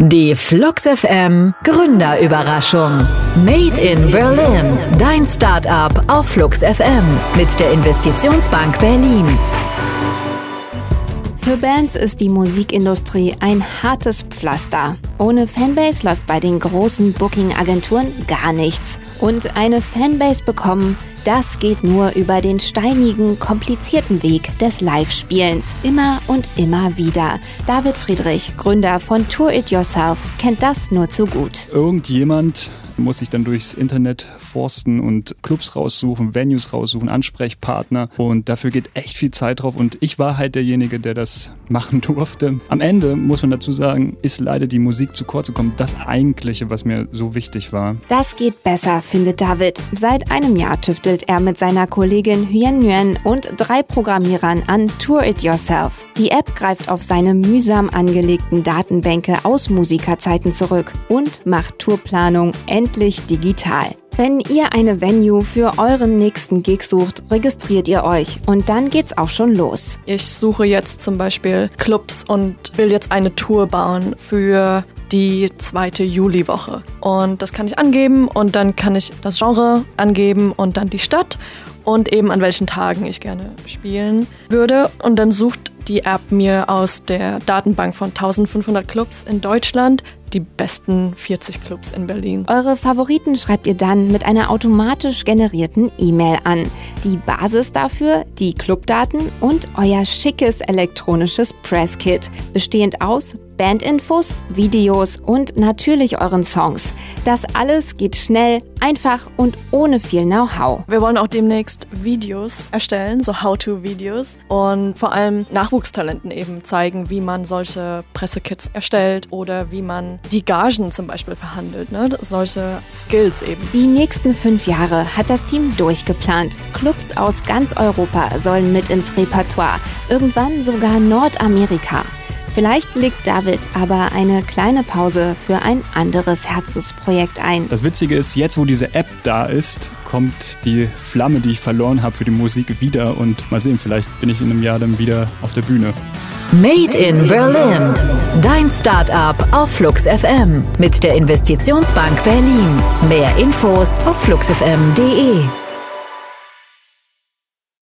Die Flux FM Gründerüberraschung. Made in Berlin. Dein Start-up auf Flux FM mit der Investitionsbank Berlin. Für Bands ist die Musikindustrie ein hartes Pflaster. Ohne Fanbase läuft bei den großen Booking-Agenturen gar nichts. Und eine Fanbase bekommen, das geht nur über den steinigen, komplizierten Weg des Live-Spielens. Immer und immer wieder. David Friedrich, Gründer von Tour It Yourself, kennt das nur zu gut. Irgendjemand muss sich dann durchs Internet forsten und Clubs raussuchen, Venues raussuchen, Ansprechpartner, und dafür geht echt viel Zeit drauf, und ich war halt derjenige, der das machen durfte. Am Ende, muss man dazu sagen, ist leider die Musik zu kurz gekommen, das Eigentliche, was mir so wichtig war. Das geht besser, findet David. Seit einem Jahr tüftelt er mit seiner Kollegin Huyen Nguyen und 3 Programmierern an Tour It Yourself. Die App greift auf seine mühsam angelegten Datenbänke aus Musikerzeiten zurück und macht Tourplanung endlich digital. Wenn ihr eine Venue für euren nächsten Gig sucht, registriert ihr euch und dann geht's auch schon los. Ich suche jetzt zum Beispiel Clubs und will jetzt eine Tour bauen für die 2. Juliwoche. Und das kann ich angeben und dann kann ich das Genre angeben und dann die Stadt und eben an welchen Tagen ich gerne spielen würde. Und dann sucht die App mir aus der Datenbank von 1500 Clubs in Deutschland die besten 40 Clubs in Berlin. Eure Favoriten schreibt ihr dann mit einer automatisch generierten E-Mail an. Die Basis dafür, die Clubdaten und euer schickes elektronisches Presskit, bestehend aus Bandinfos, Videos und natürlich euren Songs. Das alles geht schnell, einfach und ohne viel Know-how. Wir wollen auch demnächst Videos erstellen, so How-to-Videos, und vor allem Nachwuchstalenten eben zeigen, wie man solche Pressekits erstellt oder wie man die Gagen zum Beispiel verhandelt, ne? Solche Skills eben. Die nächsten 5 Jahre hat das Team durchgeplant. Clubs aus ganz Europa sollen mit ins Repertoire, irgendwann sogar Nordamerika. Vielleicht legt David aber eine kleine Pause für ein anderes Herzensprojekt ein. Das Witzige ist, jetzt wo diese App da ist, kommt die Flamme, die ich verloren habe für die Musik, wieder, und mal sehen, vielleicht bin ich in einem Jahr dann wieder auf der Bühne. Made in Berlin. Dein Start-up auf Flux FM mit der Investitionsbank Berlin. Mehr Infos auf fluxfm.de.